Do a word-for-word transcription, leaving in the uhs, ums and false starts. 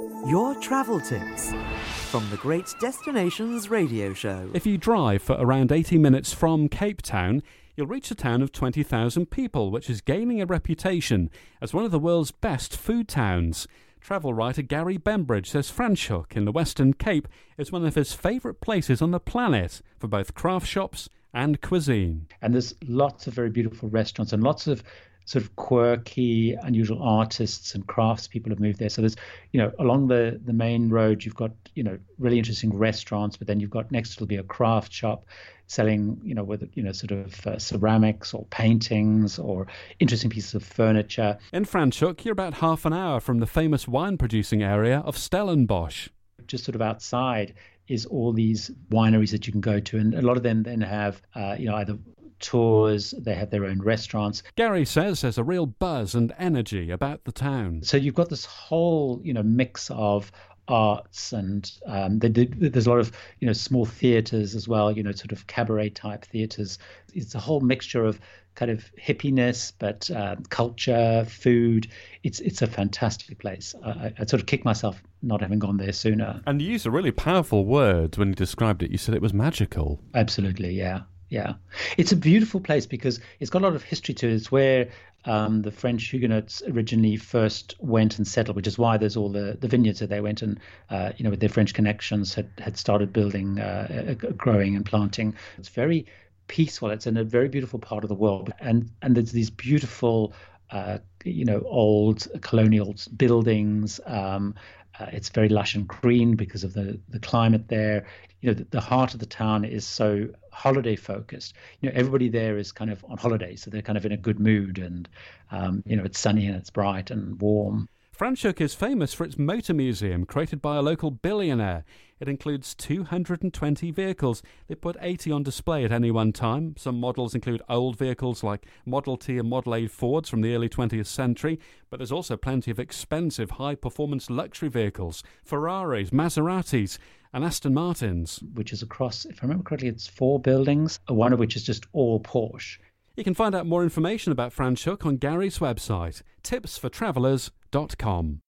Your travel tips from the Great Destinations Radio Show. If you drive for around eighty minutes from Cape Town, you'll reach a town of twenty thousand people, which is gaining a reputation as one of the world's best food towns. Travel writer Gary Bembridge says Franschhoek in the Western Cape is one of his favourite places on the planet for both craft shops and cuisine. And there's lots of very beautiful restaurants and lots of sort of quirky, unusual artists and crafts people have moved there. So there's, you know, along the, the main road, you've got, you know, really interesting restaurants, but then you've got next to it'll be a craft shop selling, you know, whether, you know, sort of uh, ceramics or paintings or interesting pieces of furniture. In Franschhoek, you're about half an hour from the famous wine-producing area of Stellenbosch. Just sort of outside is all these wineries that you can go to, and a lot of them then have, uh, you know, either tours, they have their own restaurants. Gary says there's a real buzz and energy about the town. So you've got this whole, you know, mix of arts and um, they did, there's a lot of, you know, small theatres as well, you know, sort of cabaret type theatres. It's a whole mixture of kind of hippiness, but uh, culture, food. It's it's a fantastic place. I, I sort of kick myself not having gone there sooner. And you used a really powerful word when you described it. You said it was magical. Absolutely, yeah. Yeah, it's a beautiful place because it's got a lot of history to it. It's where um, the French Huguenots originally first went and settled, which is why there's all the, the vineyards that they went and, uh, you know, with their French connections had, had started building, uh, growing and planting. It's very peaceful. It's in a very beautiful part of the world. And, and there's these beautiful, uh, you know, old colonial buildings. Um, uh, it's very lush and green because of the, the climate there. You know, the, the heart of the town is so holiday focused. You know, everybody there is kind of on holiday, so they're kind of in a good mood, and um, you know, it's sunny and it's bright and warm. Franschhoek is famous for its motor museum, created by a local billionaire. It includes two hundred twenty vehicles. They put eighty on display at any one time. Some models include old vehicles like Model T and Model A Fords from the early twentieth century, but there's also plenty of expensive, high-performance luxury vehicles, Ferraris, Maseratis, and Aston Martins. Which is across, if I remember correctly, it's four buildings, one of which is just all Porsche. You can find out more information about Franschhoek on Gary's website, tips for travellers dot com.